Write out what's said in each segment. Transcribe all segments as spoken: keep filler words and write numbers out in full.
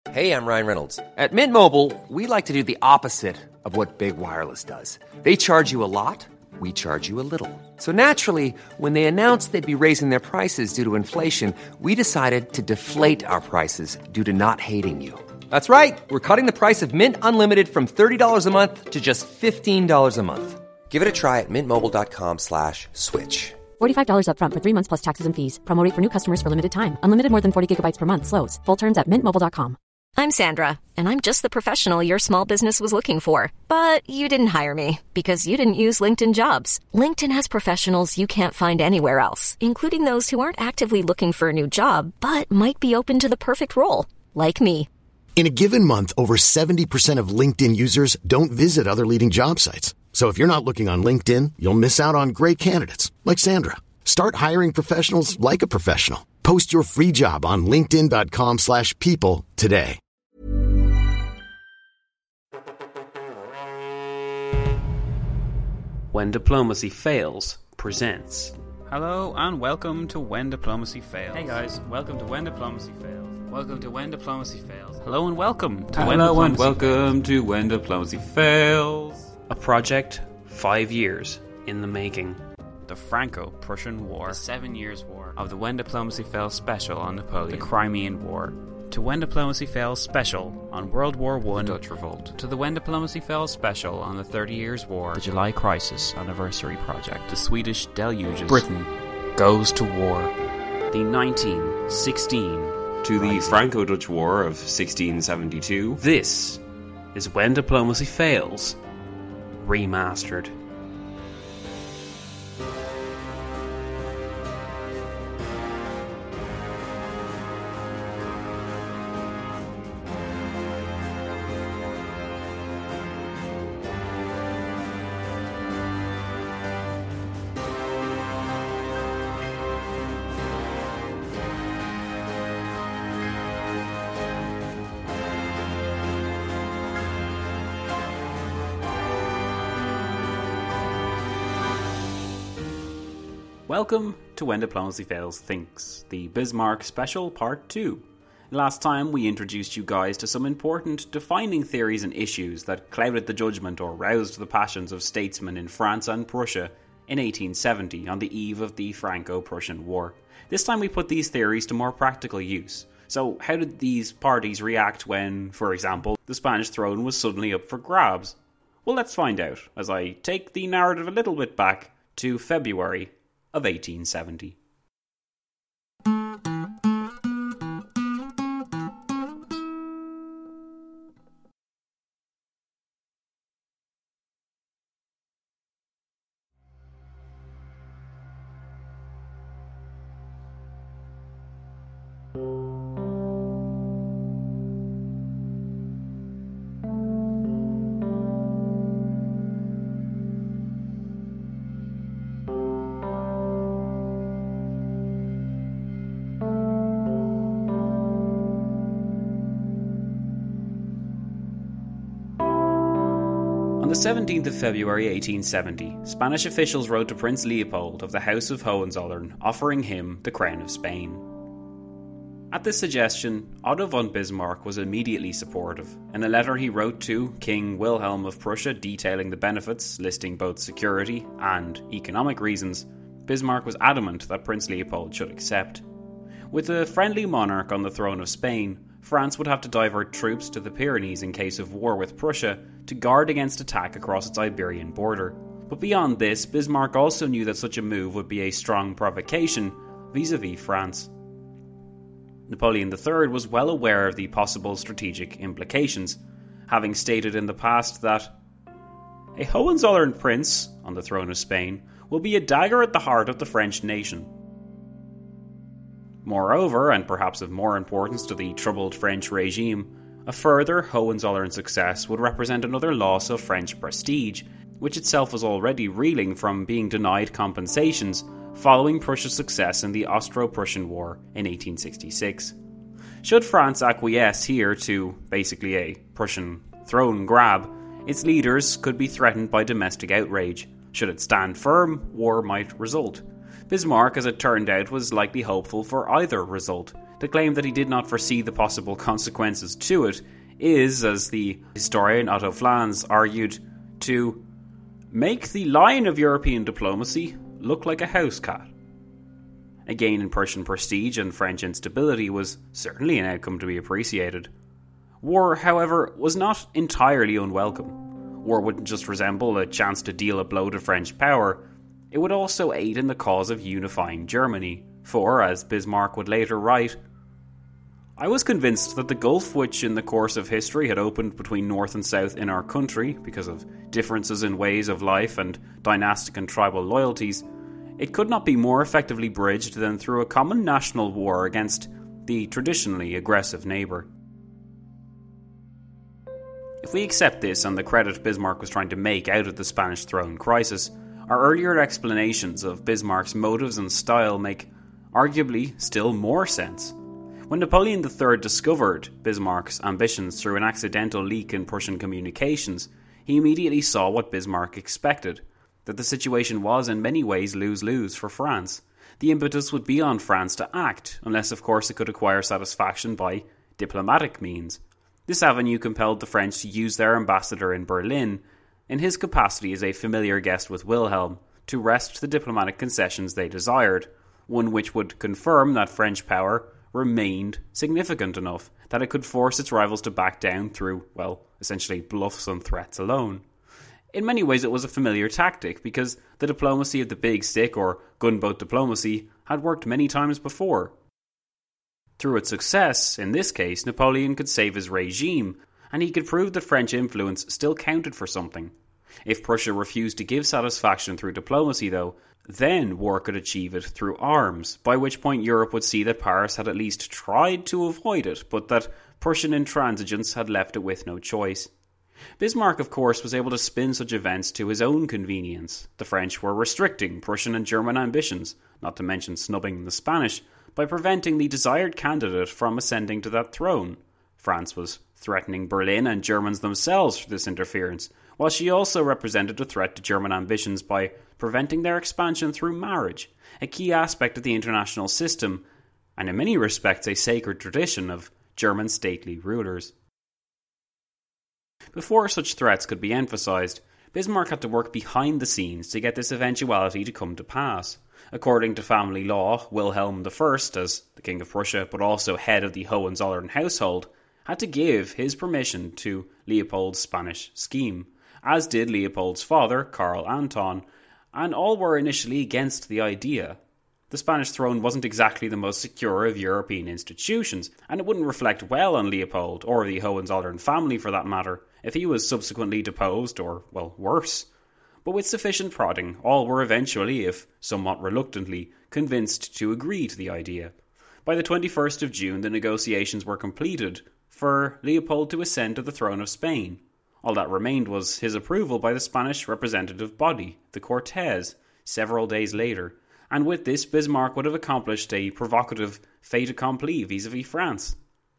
Hey, I'm Ryan Reynolds. At Mint Mobile, we like to do the opposite of what Big Wireless does. They charge you a lot, we charge you a little. So naturally, when they announced they'd be raising their prices due to inflation, we decided to deflate our prices due to not hating you. That's right. We're cutting the price of Mint Unlimited from thirty dollars a month to just fifteen dollars a month. Give it a try at mintmobile.com slash switch. forty-five dollars up front for three months plus taxes and fees. Promo rate for new customers for limited time. Unlimited more than forty gigabytes per month slows. Full terms at mint mobile dot com. I'm Sandra, and I'm just the professional your small business was looking for. But you didn't hire me because you didn't use LinkedIn Jobs. LinkedIn has professionals you can't find anywhere else, including those who aren't actively looking for a new job, but might be open to the perfect role, like me. In a given month, over seventy percent of LinkedIn users don't visit other leading job sites. So if you're not looking on LinkedIn, you'll miss out on great candidates like Sandra. Start hiring professionals like a professional. Post your free job on linkedin.com slash people today. When Diplomacy Fails presents. Hello and welcome to When Diplomacy Fails. Hey guys, welcome to When Diplomacy Fails. Welcome to When Diplomacy Fails. Hello and welcome to Hello When Diplomacy and welcome to When Diplomacy Fails. A project five years in the making. The Franco-Prussian War. The Seven Years War. Of the When Diplomacy Fails special on Napoleon. The Crimean War. To When Diplomacy Fails special on World War One. The Dutch Revolt. To the When Diplomacy Fails special on the Thirty Years War. The July Crisis Anniversary Project. The Swedish Deluges. Britain goes to war. The nineteen sixteen To the Franco-Dutch War of sixteen seventy-two. This is When Diplomacy Fails Remastered. Welcome to When Diplomacy Fails Thinks, the Bismarck Special Part two. Last time we introduced you guys to some important defining theories and issues that clouded the judgment or roused the passions of statesmen in France and Prussia in eighteen seventy on the eve of the Franco-Prussian War. This time we put these theories to more practical use. So how did these parties react when, for example, the Spanish throne was suddenly up for grabs? Well, let's find out as I take the narrative a little bit back to February of eighteen seventy. On the seventeenth of February eighteen seventy, Spanish officials wrote to Prince Leopold of the House of Hohenzollern offering him the crown of Spain. At this suggestion, Otto von Bismarck was immediately supportive. In a letter he wrote to King Wilhelm of Prussia detailing the benefits, listing both security and economic reasons, Bismarck was adamant that Prince Leopold should accept. With a friendly monarch on the throne of Spain, France would have to divert troops to the Pyrenees in case of war with Prussia to guard against attack across its Iberian border. But beyond this, Bismarck also knew that such a move would be a strong provocation vis-à-vis France. Napoleon the Third was well aware of the possible strategic implications, having stated in the past that a Hohenzollern prince on the throne of Spain will be a dagger at the heart of the French nation. Moreover, and perhaps of more importance to the troubled French regime, a further Hohenzollern success would represent another loss of French prestige, which itself was already reeling from being denied compensations following Prussia's success in the Austro-Prussian War in eighteen sixty-six. Should France acquiesce here to basically a Prussian throne grab, its leaders could be threatened by domestic outrage. Should it stand firm, war might result. Bismarck, as it turned out, was likely hopeful for either result. to claim that he did not foresee the possible consequences to it is, as the historian Otto Flans argued, to make the line of European diplomacy look like a house cat. A gain in Prussian prestige and French instability was certainly an outcome to be appreciated. War, however, was not entirely unwelcome. War wouldn't just resemble a chance to deal a blow to French power, it would also aid in the cause of unifying Germany, for, as Bismarck would later write, I was convinced that the gulf which in the course of history had opened between North and South in our country, because of differences in ways of life and dynastic and tribal loyalties, it could not be more effectively bridged than through a common national war against the traditionally aggressive neighbour. If we accept this and the credit Bismarck was trying to make out of the Spanish throne crisis, our earlier explanations of Bismarck's motives and style make arguably still more sense. When Napoleon the Third discovered Bismarck's ambitions through an accidental leak in Prussian communications, he immediately saw what Bismarck expected, that the situation was in many ways lose-lose for France. The impetus would be on France to act, unless of course it could acquire satisfaction by diplomatic means. This avenue compelled the French to use their ambassador in Berlin, in his capacity as a familiar guest with Wilhelm, to wrest the diplomatic concessions they desired, one which would confirm that French power remained significant enough that it could force its rivals to back down through, well, essentially bluffs and threats alone. In many ways it was a familiar tactic, because the diplomacy of the big stick, or gunboat diplomacy, had worked many times before. Through its success, in this case, Napoleon could save his regime, and he could prove that French influence still counted for something. If Prussia refused to give satisfaction through diplomacy, though, then war could achieve it through arms, by which point Europe would see that Paris had at least tried to avoid it, but that Prussian intransigence had left it with no choice. Bismarck, of course, was able to spin such events to his own convenience. The French were restricting Prussian and German ambitions, not to mention snubbing the Spanish, by preventing the desired candidate from ascending to that throne. France was threatening Berlin and Germans themselves for this interference, while she also represented a threat to German ambitions by preventing their expansion through marriage, a key aspect of the international system, and in many respects a sacred tradition of German stately rulers. Before such threats could be emphasised, Bismarck had to work behind the scenes to get this eventuality to come to pass. According to family law, Wilhelm the First, as the King of Prussia but also head of the Hohenzollern household, had to give his permission to Leopold's Spanish scheme, as did Leopold's father, Karl Anton, and all were initially against the idea. The Spanish throne wasn't exactly the most secure of European institutions, and it wouldn't reflect well on Leopold, or the Hohenzollern family for that matter, if he was subsequently deposed, or, well, worse. But with sufficient prodding, all were eventually, if somewhat reluctantly, convinced to agree to the idea. By the twenty-first of June, the negotiations were completed for Leopold to ascend to the throne of Spain. All that remained was his approval by the Spanish representative body, the Cortes, several days later, and with this Bismarck would have accomplished a provocative fait accompli vis-à-vis France.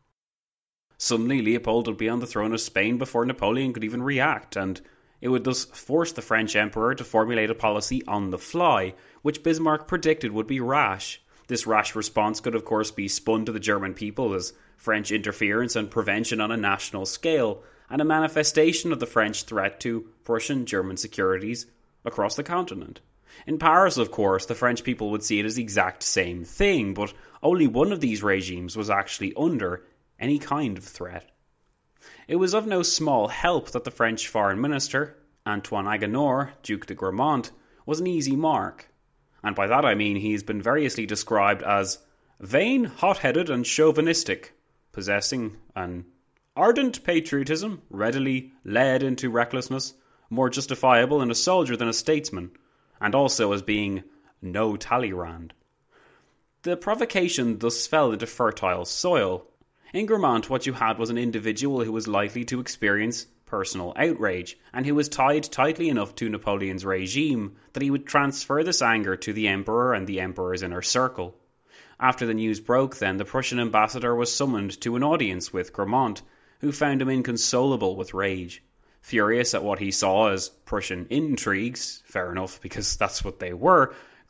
Suddenly Leopold would be on the throne of Spain before Napoleon could even react, and it would thus force the French emperor to formulate a policy on the fly, which Bismarck predicted would be rash. This rash response could of course be spun to the German people as French interference and prevention on a national scale, and a manifestation of the French threat to Prussian German securities across the continent. In Paris, of course, the French people would see it as the exact same thing, but only one of these regimes was actually under any kind of threat. It was of no small help that the French foreign minister, Antoine Agénor, Duc de Gramont, was an easy mark. And by that I mean he has been variously described as vain, hot-headed and chauvinistic, possessing an ardent patriotism, readily led into recklessness, more justifiable in a soldier than a statesman, and also as being no Talleyrand. The provocation thus fell into fertile soil. In Gramont, what you had was an individual who was likely to experience personal outrage, and who was tied tightly enough to Napoleon's regime that he would transfer this anger to the emperor and the emperor's inner circle. After the news broke, then, the Prussian ambassador was summoned to an audience with Gramont, who found him inconsolable with rage. Furious at what he saw as Prussian intrigues, fair enough because that's what they were,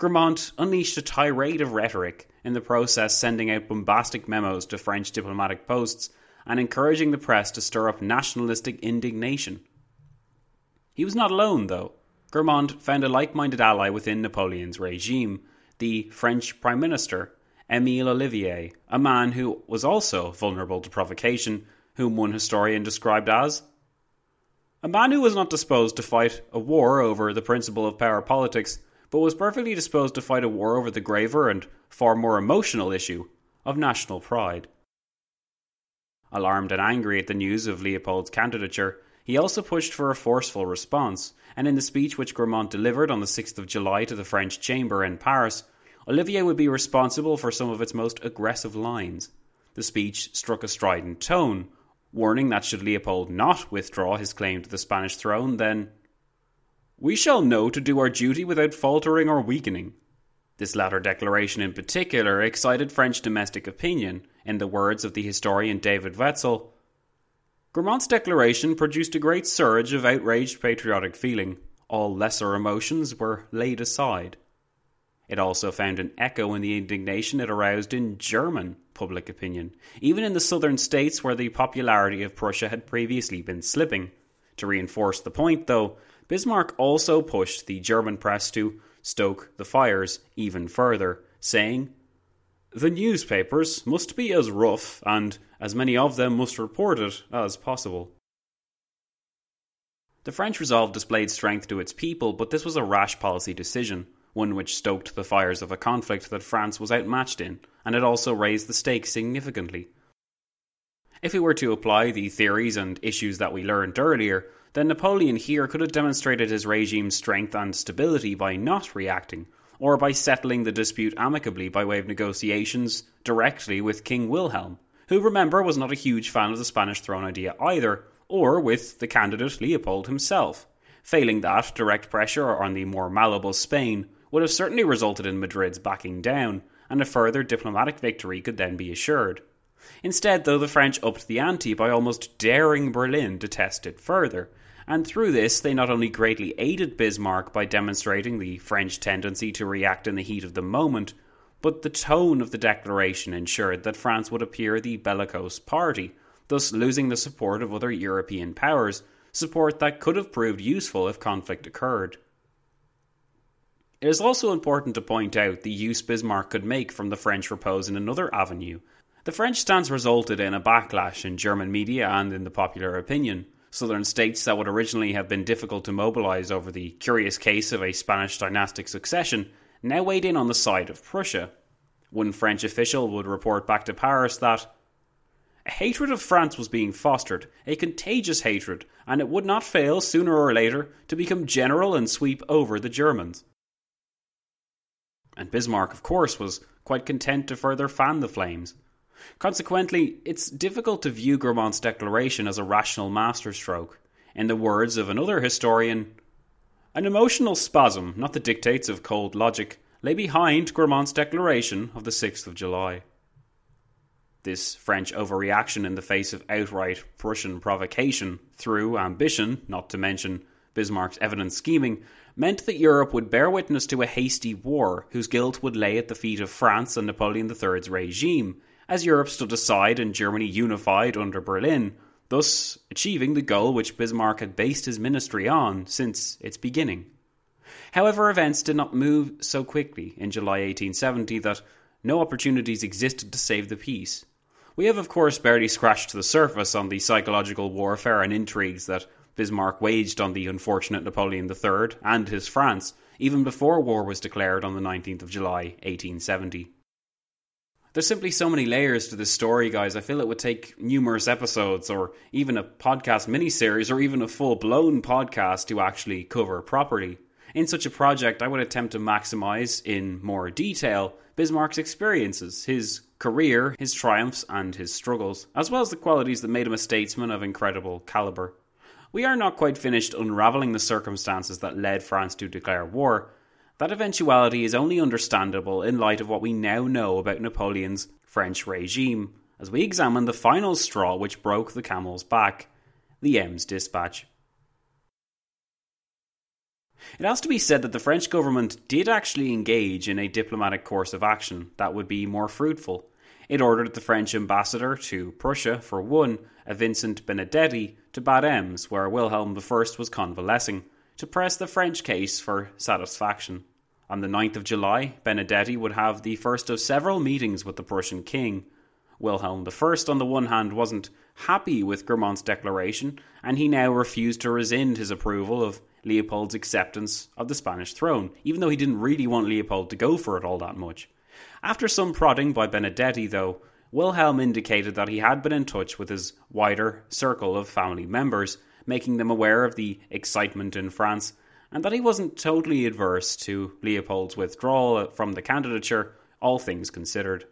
Gramont unleashed a tirade of rhetoric, in the process sending out bombastic memos to French diplomatic posts and encouraging the press to stir up nationalistic indignation. He was not alone, though. Gramont found a like-minded ally within Napoleon's regime, the French Prime Minister, Émile Ollivier, a man who was also vulnerable to provocation, whom one historian described as a man who was not disposed to fight a war over the principle of power politics, but was perfectly disposed to fight a war over the graver and far more emotional issue of national pride. Alarmed and angry at the news of Leopold's candidature, he also pushed for a forceful response, and in the speech which Gramont delivered on the sixth of July to the French Chamber in Paris, Ollivier would be responsible for some of its most aggressive lines. The speech struck a strident tone, warning that should Leopold not withdraw his claim to the Spanish throne, then "we shall know to do our duty without faltering or weakening." This latter declaration in particular excited French domestic opinion. In the words of the historian David Wetzel, Gramont's declaration produced a great surge of outraged patriotic feeling. All lesser emotions were laid aside. It also found an echo in the indignation it aroused in German public opinion, even in the southern states where the popularity of Prussia had previously been slipping. To reinforce the point, though, Bismarck also pushed the German press to stoke the fires even further, saying, "The newspapers must be as rough, and as many of them must report it, as possible." The French resolve displayed strength to its people, but this was a rash policy decision, one which stoked the fires of a conflict that France was outmatched in, and it also raised the stakes significantly. If we were to apply the theories and issues that we learned earlier, then Napoleon here could have demonstrated his regime's strength and stability by not reacting, or by settling the dispute amicably by way of negotiations directly with King Wilhelm, who, remember, was not a huge fan of the Spanish throne idea either, or with the candidate Leopold himself. Failing that, direct pressure on the more malleable Spain would have certainly resulted in Madrid's backing down, and a further diplomatic victory could then be assured. Instead, though, the French upped the ante by almost daring Berlin to test it further, and through this they not only greatly aided Bismarck by demonstrating the French tendency to react in the heat of the moment, but the tone of the declaration ensured that France would appear the bellicose party, thus losing the support of other European powers, support that could have proved useful if conflict occurred. It is also important to point out the use Bismarck could make from the French repose in another avenue. The French stance resulted in a backlash in German media and in the popular opinion. Southern states that would originally have been difficult to mobilise over the curious case of a Spanish dynastic succession now weighed in on the side of Prussia. One French official would report back to Paris that a hatred of France was being fostered, a contagious hatred, and it would not fail sooner or later to become general and sweep over the Germans. And Bismarck, of course, was quite content to further fan the flames. Consequently, it's difficult to view Gramont's declaration as a rational masterstroke. In the words of another historian, an emotional spasm, not the dictates of cold logic, lay behind Gramont's declaration of the sixth of July. This French overreaction in the face of outright Prussian provocation through ambition, not to mention Bismarck's evident scheming, meant that Europe would bear witness to a hasty war whose guilt would lay at the feet of France and Napoleon the third's regime, as Europe stood aside and Germany unified under Berlin, thus achieving the goal which Bismarck had based his ministry on since its beginning. However, events did not move so quickly in July eighteen seventy that no opportunities existed to save the peace. We have, of course, barely scratched the surface on the psychological warfare and intrigues that Bismarck waged on the unfortunate Napoleon the third and his France, even before war was declared on the nineteenth of July, eighteen seventy. There's simply so many layers to this story, guys. I feel it would take numerous episodes, or even a podcast miniseries, or even a full-blown podcast to actually cover properly. In such a project, I would attempt to maximise, in more detail, Bismarck's experiences, his career, his triumphs, and his struggles, as well as the qualities that made him a statesman of incredible calibre. We are not quite finished unravelling the circumstances that led France to declare war. That eventuality is only understandable in light of what we now know about Napoleon's French regime, as we examine the final straw which broke the camel's back, the Ems Dispatch. It has to be said that the French government did actually engage in a diplomatic course of action that would be more fruitful. It ordered the French ambassador to Prussia, for one, a Vincent Benedetti, to Bad Ems, where Wilhelm the First was convalescing, to press the French case for satisfaction. On the ninth of July, Benedetti would have the first of several meetings with the Prussian king. Wilhelm the First, on the one hand, wasn't happy with Gramont's declaration, and he now refused to rescind his approval of Leopold's acceptance of the Spanish throne, even though he didn't really want Leopold to go for it all that much. After some prodding by Benedetti, though, Wilhelm indicated that he had been in touch with his wider circle of family members, making them aware of the excitement in France, and that he wasn't totally adverse to Leopold's withdrawal from the candidature, all things considered.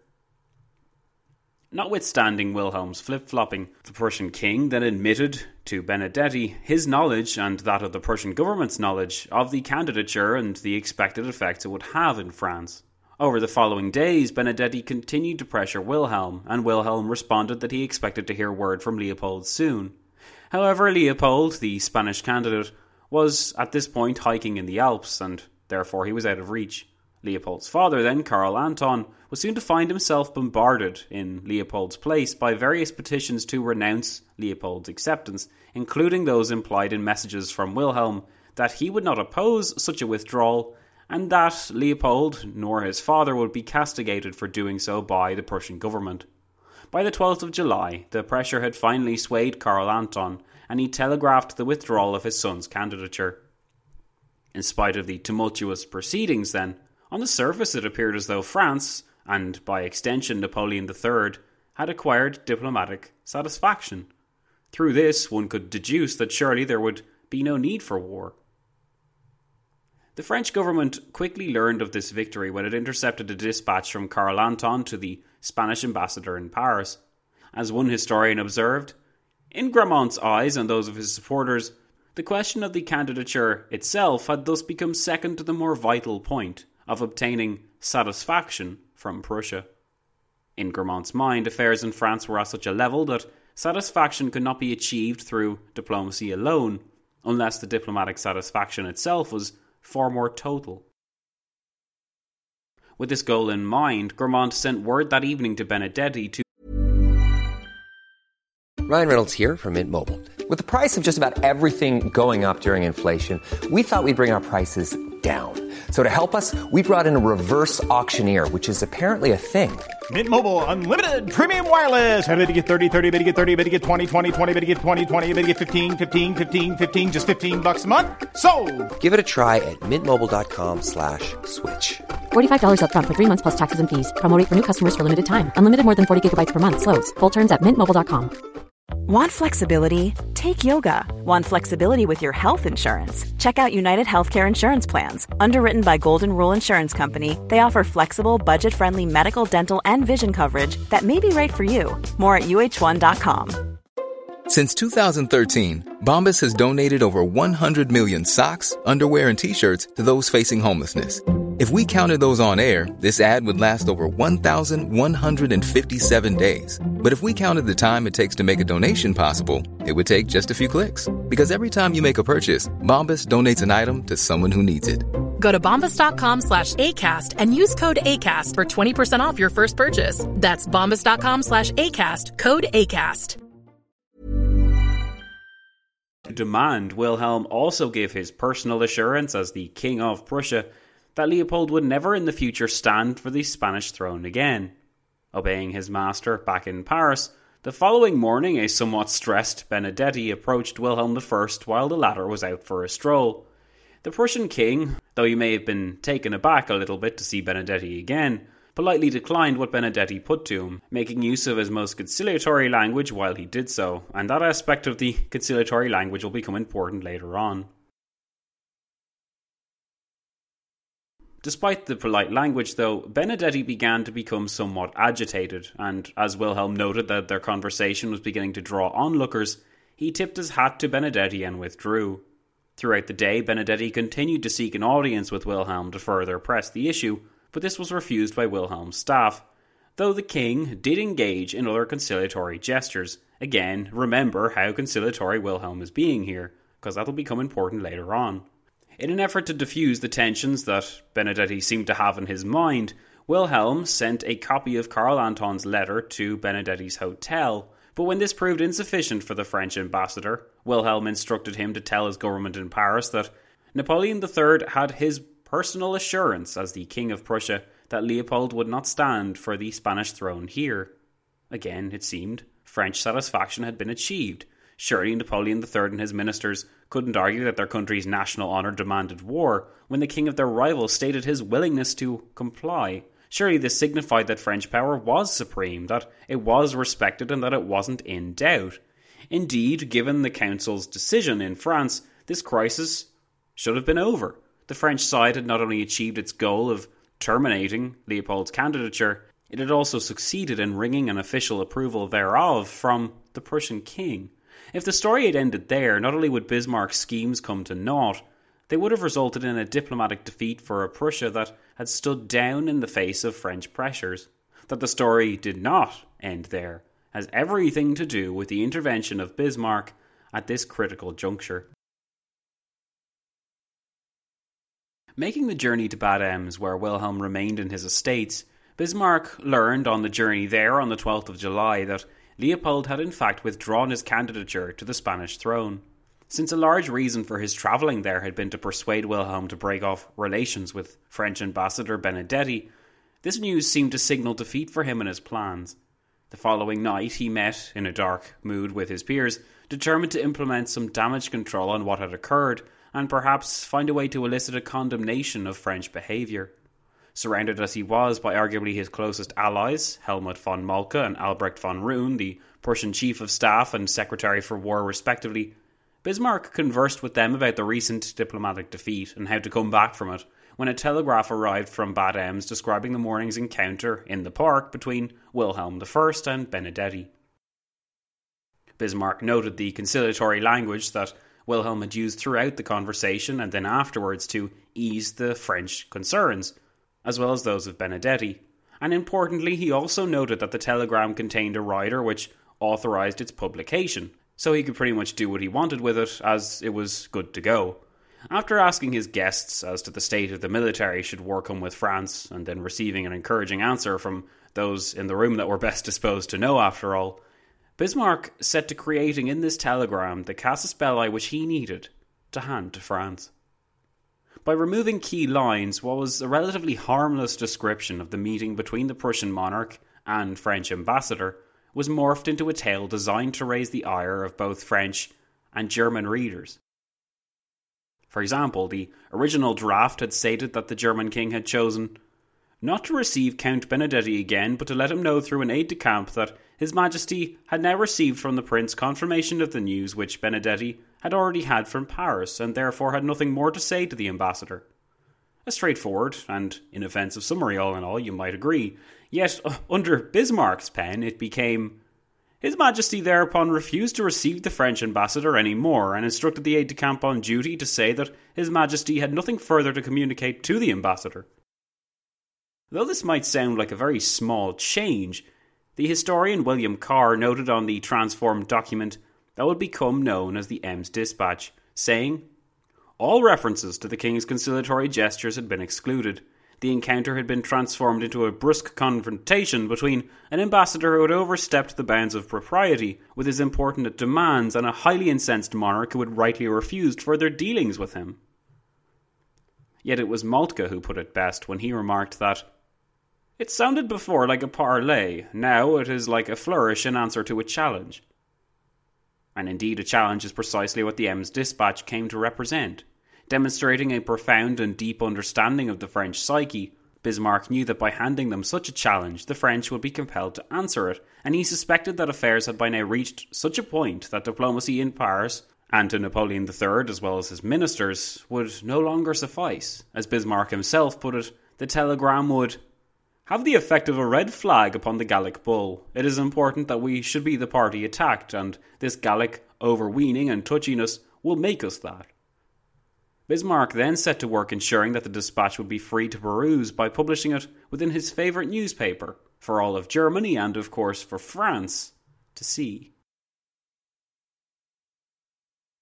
Notwithstanding Wilhelm's flip-flopping, the Prussian king then admitted to Benedetti his knowledge, and that of the Prussian government's knowledge, of the candidature and the expected effects it would have in France. Over the following days, Benedetti continued to pressure Wilhelm, and Wilhelm responded that he expected to hear word from Leopold soon. However, Leopold, the Spanish candidate, was at this point hiking in the Alps, and therefore he was out of reach. Leopold's father then, Karl Anton, was soon to find himself bombarded in Leopold's place by various petitions to renounce Leopold's acceptance, including those implied in messages from Wilhelm that he would not oppose such a withdrawal, and that Leopold nor his father would be castigated for doing so by the Prussian government. By the twelfth of July, the pressure had finally swayed Karl Anton, and he telegraphed the withdrawal of his son's candidature. In spite of the tumultuous proceedings then, on the surface it appeared as though France, and by extension Napoleon the Third, had acquired diplomatic satisfaction. Through this, one could deduce that surely there would be no need for war. The French government quickly learned of this victory when it intercepted a dispatch from Karl Anton to the Spanish ambassador in Paris. As one historian observed, in Gramont's eyes and those of his supporters, the question of the candidature itself had thus become second to the more vital point of obtaining satisfaction from Prussia. In Gramont's mind, affairs in France were at such a level that satisfaction could not be achieved through diplomacy alone, unless the diplomatic satisfaction itself was far more total. With this goal in mind, Gramont sent word that evening to Benedetti to Ryan Reynolds here from Mint Mobile. With the price of just about everything going up during inflation, we thought we'd bring our prices down. So to help us, we brought in a reverse auctioneer, which is apparently a thing. Mint Mobile Unlimited Premium Wireless. How to get thirty, thirty, how to get thirty, how to get twenty, twenty, twenty, how to get twenty, twenty, how to get fifteen, fifteen, fifteen, fifteen, just fifteen bucks a month? Sold! Give it a try at mintmobile.com slash switch. forty-five dollars up front for three months plus taxes and fees. Promo rate for new customers for limited time. Unlimited more than forty gigabytes per month. Slows full terms at mint mobile dot com. Want flexibility? Take yoga. Want flexibility with your health insurance? Check out United Healthcare Insurance Plans. Underwritten by Golden Rule Insurance Company, they offer flexible, budget-friendly medical, dental, and vision coverage that may be right for you. More at U H one dot com. Since two thousand thirteen, Bombas has donated over one hundred million socks, underwear, and T-shirts to those facing homelessness. If we counted those on air, this ad would last over one thousand one hundred fifty-seven days. But if we counted the time it takes to make a donation possible, it would take just a few clicks. Because every time you make a purchase, Bombas donates an item to someone who needs it. Go to bombas.com slash ACAST and use code ACAST for twenty percent off your first purchase. That's bombas.com slash ACAST, code ACAST. To demand, Wilhelm also gave his personal assurance as the King of Prussia that Leopold would never in the future stand for the Spanish throne again. Obeying his master back in Paris, the following morning a somewhat stressed Benedetti approached Wilhelm the First while the latter was out for a stroll. The Prussian king, though he may have been taken aback a little bit to see Benedetti again, politely declined what Benedetti put to him, making use of his most conciliatory language while he did so, and that aspect of the conciliatory language will become important later on. Despite the polite language, though, Benedetti began to become somewhat agitated, and as Wilhelm noted that their conversation was beginning to draw onlookers, he tipped his hat to Benedetti and withdrew. Throughout the day, Benedetti continued to seek an audience with Wilhelm to further press the issue, but this was refused by Wilhelm's staff, though the king did engage in other conciliatory gestures. Again, remember how conciliatory Wilhelm is being here, because that'll become important later on. In an effort to diffuse the tensions that Benedetti seemed to have in his mind, Wilhelm sent a copy of Karl Anton's letter to Benedetti's hotel, but when this proved insufficient for the French ambassador, Wilhelm instructed him to tell his government in Paris that Napoleon the Third had his personal assurance as the King of Prussia that Leopold would not stand for the Spanish throne here. Again, it seemed, French satisfaction had been achieved. Surely Napoleon the Third and his ministers couldn't argue that their country's national honour demanded war when the king of their rival stated his willingness to comply. Surely this signified that French power was supreme, that it was respected and that it wasn't in doubt. Indeed, given the Council's decision in France, this crisis should have been over. The French side had not only achieved its goal of terminating Leopold's candidature, it had also succeeded in wringing an official approval thereof from the Prussian king. If the story had ended there, not only would Bismarck's schemes come to naught, they would have resulted in a diplomatic defeat for a Prussia that had stood down in the face of French pressures. That the story did not end there has everything to do with the intervention of Bismarck at this critical juncture. Making the journey to Bad Ems, where Wilhelm remained in his estates, Bismarck learned on the journey there on the twelfth of July that Leopold had in fact withdrawn his candidature to the Spanish throne. Since a large reason for his travelling there had been to persuade Wilhelm to break off relations with French ambassador Benedetti, this news seemed to signal defeat for him and his plans. The following night he met, in a dark mood with his peers, determined to implement some damage control on what had occurred, and perhaps find a way to elicit a condemnation of French behaviour. Surrounded as he was by arguably his closest allies, Helmut von Moltke and Albrecht von Roon, the Prussian Chief of Staff and Secretary for War respectively, Bismarck conversed with them about the recent diplomatic defeat and how to come back from it, when a telegraph arrived from Bad Ems describing the morning's encounter in the park between Wilhelm the First and Benedetti. Bismarck noted the conciliatory language that Wilhelm had used throughout the conversation and then afterwards to ease the French concerns, as well as those of Benedetti. And importantly, he also noted that the telegram contained a rider which authorised its publication, so he could pretty much do what he wanted with it, as it was good to go. After asking his guests as to the state of the military should war come with France, and then receiving an encouraging answer from those in the room that were best disposed to know after all, Bismarck set to creating in this telegram the casus belli which he needed to hand to France. By removing key lines, what was a relatively harmless description of the meeting between the Prussian monarch and French ambassador was morphed into a tale designed to raise the ire of both French and German readers. For example, the original draft had stated that the German king had chosen not to receive Count Benedetti again, but to let him know through an aide-de-camp that His Majesty had now received from the Prince confirmation of the news which Benedetti had already had from Paris, and therefore had nothing more to say to the ambassador. A straightforward and inoffensive summary, all in all, you might agree. Yet, uh, under Bismarck's pen, it became, His Majesty thereupon refused to receive the French ambassador any more, and instructed the aide-de-camp on duty to say that His Majesty had nothing further to communicate to the ambassador. Though this might sound like a very small change, the historian William Carr noted on the transformed document that would become known as the Ems Dispatch, saying, all references to the king's conciliatory gestures had been excluded. The encounter had been transformed into a brusque confrontation between an ambassador who had overstepped the bounds of propriety with his importunate demands and a highly incensed monarch who had rightly refused further dealings with him. Yet it was Moltke who put it best when he remarked that it sounded before like a parley, now it is like a flourish in answer to a challenge. And indeed a challenge is precisely what the Ems Dispatch came to represent. Demonstrating a profound and deep understanding of the French psyche, Bismarck knew that by handing them such a challenge, the French would be compelled to answer it, and he suspected that affairs had by now reached such a point that diplomacy in Paris, and to Napoleon the Third as well as his ministers, would no longer suffice. As Bismarck himself put it, the telegram would have the effect of a red flag upon the Gallic bull. It is important that we should be the party attacked, and this Gallic overweening and touchiness will make us that. Bismarck then set to work ensuring that the dispatch would be free to peruse by publishing it within his favourite newspaper, for all of Germany and, of course, for France to see.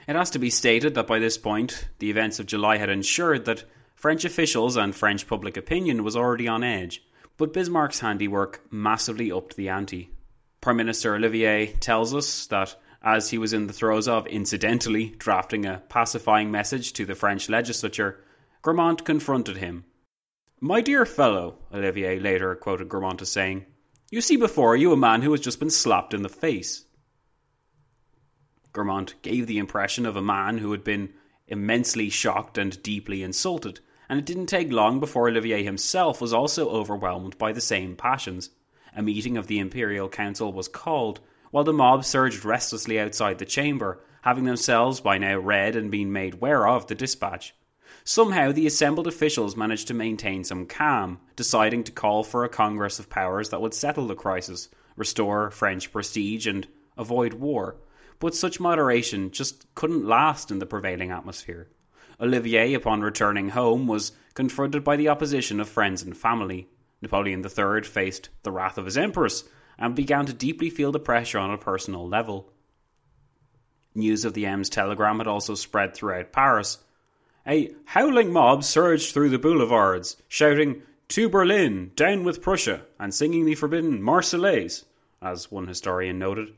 It has to be stated that by this point, the events of July had ensured that French officials and French public opinion was already on edge, but Bismarck's handiwork massively upped the ante. Prime Minister Olivier tells us that as he was in the throes of, incidentally, drafting a pacifying message to the French legislature, Gramont confronted him. "My dear fellow," Olivier later quoted Gramont as saying, "you see before you a man who has just been slapped in the face." Gramont gave the impression of a man who had been immensely shocked and deeply insulted, and it didn't take long before Olivier himself was also overwhelmed by the same passions. A meeting of the Imperial Council was called, while the mob surged restlessly outside the chamber, having themselves by now read and been made aware of the dispatch. Somehow the assembled officials managed to maintain some calm, deciding to call for a Congress of Powers that would settle the crisis, restore French prestige and avoid war. But such moderation just couldn't last in the prevailing atmosphere. Olivier, upon returning home, was confronted by the opposition of friends and family. Napoleon the Third faced the wrath of his empress and began to deeply feel the pressure on a personal level. News of the Ems telegram had also spread throughout Paris. A howling mob surged through the boulevards, shouting, "To Berlin, down with Prussia," and singing the forbidden Marseillaise, as one historian noted.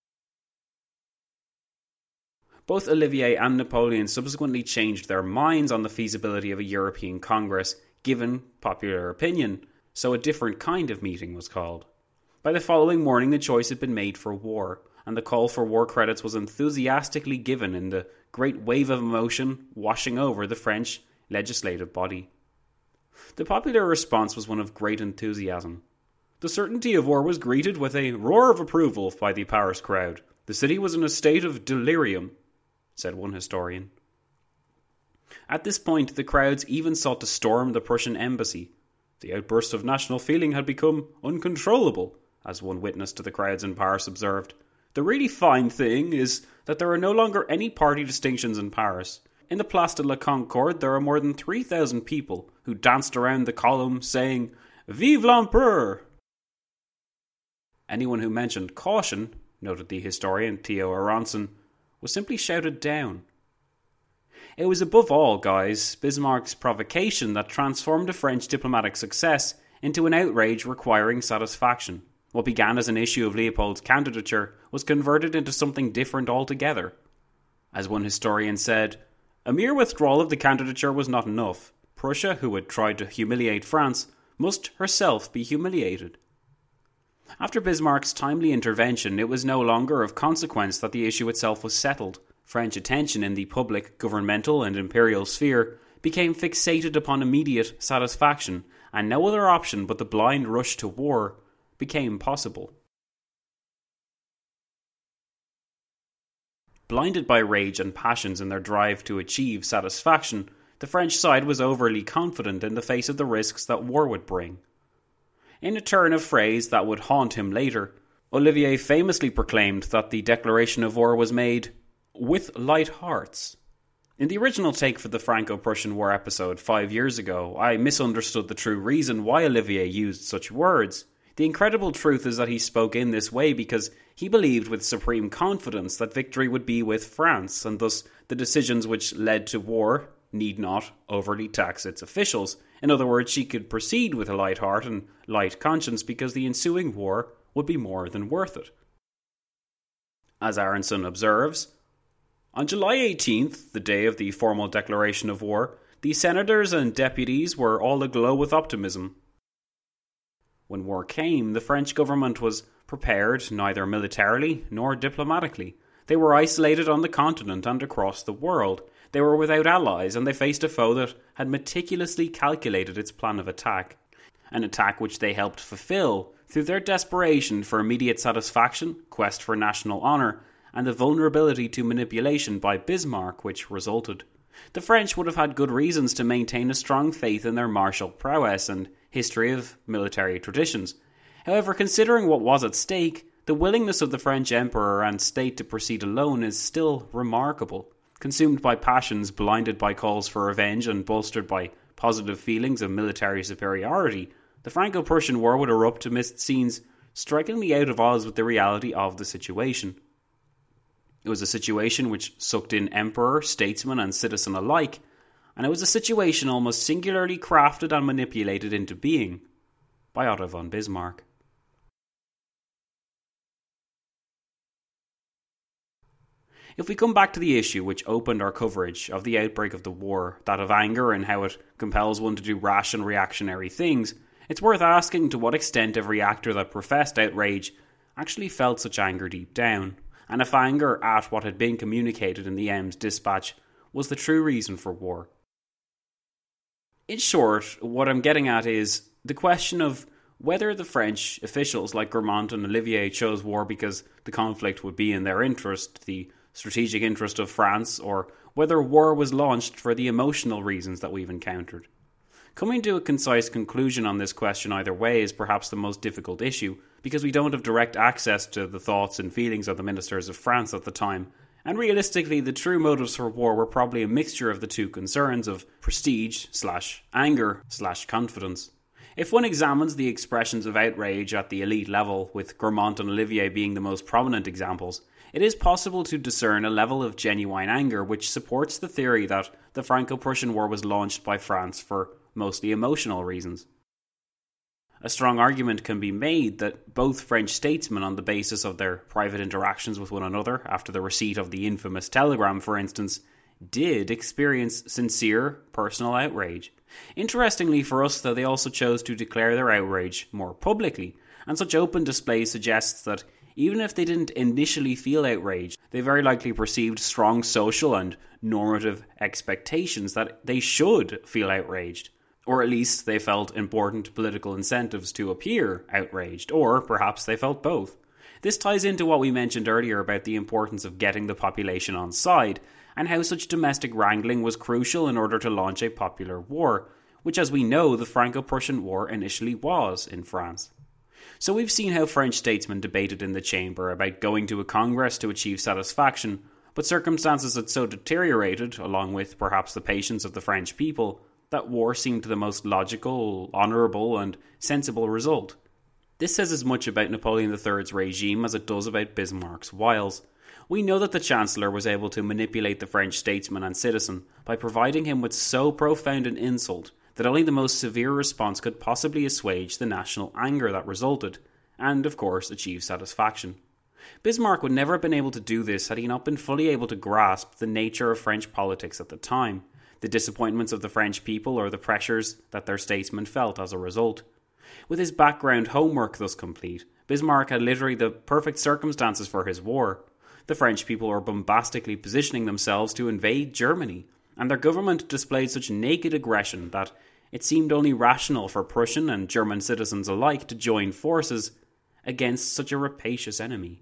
Both Olivier and Napoleon subsequently changed their minds on the feasibility of a European Congress, given popular opinion, so a different kind of meeting was called. By the following morning the choice had been made for war, and the call for war credits was enthusiastically given in the great wave of emotion washing over the French legislative body. The popular response was one of great enthusiasm. The certainty of war was greeted with a roar of approval by the Paris crowd. The city was in a state of delirium, said one historian. At this point, the crowds even sought to storm the Prussian embassy. The outburst of national feeling had become uncontrollable, as one witness to the crowds in Paris observed. The really fine thing is that there are no longer any party distinctions in Paris. In the Place de la Concorde, there are more than three thousand people who danced around the column saying, "Vive l'Empereur!" Anyone who mentioned caution, noted the historian Theo Aronson, was simply shouted down. It was above all, guys, Bismarck's provocation that transformed a French diplomatic success into an outrage requiring satisfaction. What began as an issue of Leopold's candidature was converted into something different altogether. As one historian said, a mere withdrawal of the candidature was not enough. Prussia, who had tried to humiliate France, must herself be humiliated. After Bismarck's timely intervention, it was no longer of consequence that the issue itself was settled. French attention in the public, governmental and imperial sphere became fixated upon immediate satisfaction, and no other option but the blind rush to war became possible. Blinded by rage and passions in their drive to achieve satisfaction, the French side was overly confident in the face of the risks that war would bring. In a turn of phrase that would haunt him later, Olivier famously proclaimed that the declaration of war was made with light hearts. In the original take for the Franco-Prussian War episode five years ago, I misunderstood the true reason why Olivier used such words. The incredible truth is that he spoke in this way because he believed with supreme confidence that victory would be with France, and thus the decisions which led to war need not overly tax its officials. In other words, she could proceed with a light heart and light conscience because the ensuing war would be more than worth it. As Aronson observes, on July eighteenth, the day of the formal declaration of war, the senators and deputies were all aglow with optimism. When war came, the French government was prepared neither militarily nor diplomatically. They were isolated on the continent and across the world. They were without allies, and they faced a foe that had meticulously calculated its plan of attack. An attack which they helped fulfill through their desperation for immediate satisfaction, quest for national honour, and the vulnerability to manipulation by Bismarck which resulted. The French would have had good reasons to maintain a strong faith in their martial prowess and history of military traditions. However, considering what was at stake, the willingness of the French emperor and state to proceed alone is still remarkable. Consumed by passions, blinded by calls for revenge, and bolstered by positive feelings of military superiority, the Franco-Prussian War would erupt amidst scenes strikingly out of odds with the reality of the situation. It was a situation which sucked in emperor, statesman and citizen alike, and it was a situation almost singularly crafted and manipulated into being by Otto von Bismarck. If we come back to the issue which opened our coverage of the outbreak of the war, that of anger and how it compels one to do rash and reactionary things, it's worth asking to what extent every actor that professed outrage actually felt such anger deep down, and if anger at what had been communicated in the Ems dispatch was the true reason for war. In short, what I'm getting at is the question of whether the French officials like Guermantes and Olivier chose war because the conflict would be in their interest, the strategic interest of France, or whether war was launched for the emotional reasons that we've encountered. Coming to a concise conclusion on this question either way is perhaps the most difficult issue, because we don't have direct access to the thoughts and feelings of the ministers of France at the time, and realistically the true motives for war were probably a mixture of the two concerns of prestige slash anger slash confidence. If one examines the expressions of outrage at the elite level, with Guermantes and Olivier being the most prominent examples, it is possible to discern a level of genuine anger which supports the theory that the Franco-Prussian War was launched by France for mostly emotional reasons. A strong argument can be made that both French statesmen, on the basis of their private interactions with one another after the receipt of the infamous telegram, for instance, did experience sincere personal outrage. Interestingly for us, though, they also chose to declare their outrage more publicly, and such open display suggests that even if they didn't initially feel outrage, they very likely perceived strong social and normative expectations that they should feel outraged. Or at least they felt important political incentives to appear outraged, or perhaps they felt both. This ties into what we mentioned earlier about the importance of getting the population on side, and how such domestic wrangling was crucial in order to launch a popular war, which, as we know, the Franco-Prussian War initially was in France. So we've seen how French statesmen debated in the chamber about going to a congress to achieve satisfaction, but circumstances had so deteriorated, along with perhaps the patience of the French people, that war seemed the most logical, honourable and sensible result. This says as much about Napoleon the third's regime as it does about Bismarck's wiles. We know that the Chancellor was able to manipulate the French statesman and citizen by providing him with so profound an insult that only the most severe response could possibly assuage the national anger that resulted, and, of course, achieve satisfaction. Bismarck would never have been able to do this had he not been fully able to grasp the nature of French politics at the time, the disappointments of the French people or the pressures that their statesmen felt as a result. With his background homework thus complete, Bismarck had literally the perfect circumstances for his war. The French people were bombastically positioning themselves to invade Germany, and their government displayed such naked aggression that it seemed only rational for Prussian and German citizens alike to join forces against such a rapacious enemy.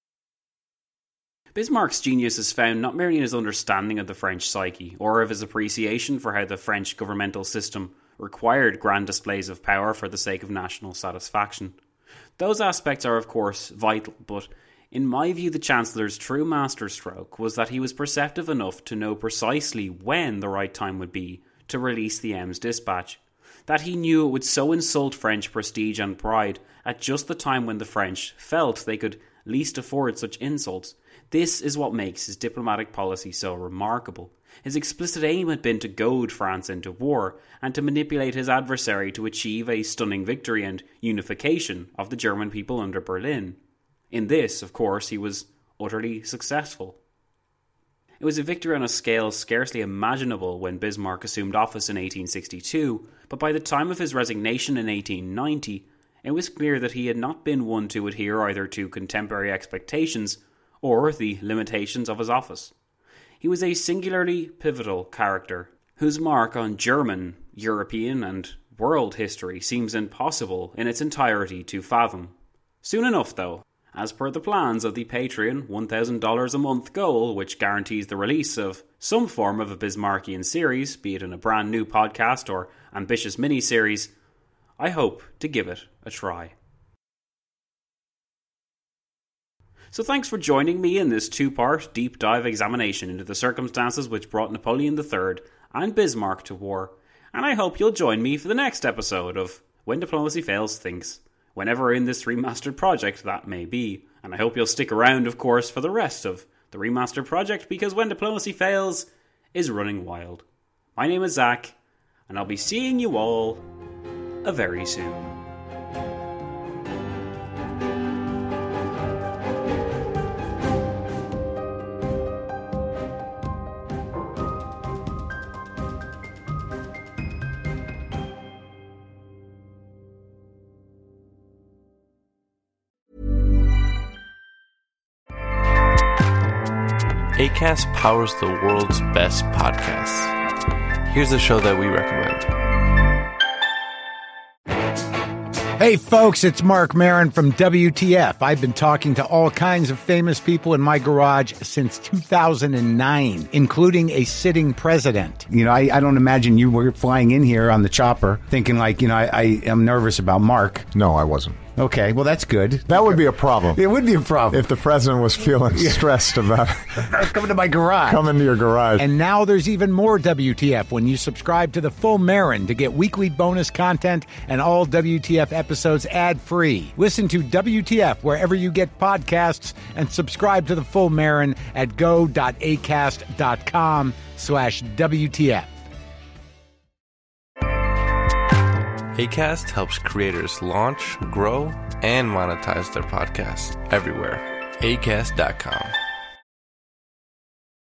Bismarck's genius is found not merely in his understanding of the French psyche, or of his appreciation for how the French governmental system required grand displays of power for the sake of national satisfaction. Those aspects are, of course, vital, but in my view, the Chancellor's true masterstroke was that he was perceptive enough to know precisely when the right time would be to release the Ems dispatch. That he knew it would so insult French prestige and pride at just the time when the French felt they could least afford such insults. This is what makes his diplomatic policy so remarkable. His explicit aim had been to goad France into war, and to manipulate his adversary to achieve a stunning victory and unification of the German people under Berlin. In this, of course, he was utterly successful. It was a victory on a scale scarcely imaginable when Bismarck assumed office in eighteen sixty-two, but by the time of his resignation in eighteen ninety, it was clear that he had not been one to adhere either to contemporary expectations or the limitations of his office. He was a singularly pivotal character, whose mark on German, European and world history seems impossible in its entirety to fathom. Soon enough, though, as per the plans of the Patreon one thousand dollars a month goal, which guarantees the release of some form of a Bismarckian series, be it in a brand new podcast or ambitious mini-series, I hope to give it a try. So thanks for joining me in this two-part deep dive examination into the circumstances which brought Napoleon the third and Bismarck to war, and I hope you'll join me for the next episode of When Diplomacy Fails Thinks, whenever in this remastered project that may be, and I hope you'll stick around, of course, for the rest of the remastered project, because When Diplomacy Fails is running wild. My name is Zach, and I'll be seeing you all a very soon. Acast powers the world's best podcasts. Here's a show that we recommend. Hey folks, it's Mark Maron from W T F. I've been talking to all kinds of famous people in my garage since two thousand nine, including a sitting president. You know, I, I don't imagine you were flying in here on the chopper thinking like, you know, I, I am nervous about Mark. No, I wasn't. Okay, well, that's good. That would be a problem. It would be a problem. If the president was feeling Yeah. stressed about coming to my garage. Come into your garage. And now there's even more W T F when you subscribe to the Full Marin to get weekly bonus content and all W T F episodes ad-free. Listen to W T F wherever you get podcasts and subscribe to the Full Marin at go.acast.com slash WTF. Acast helps creators launch, grow, and monetize their podcasts everywhere. Acast dot com.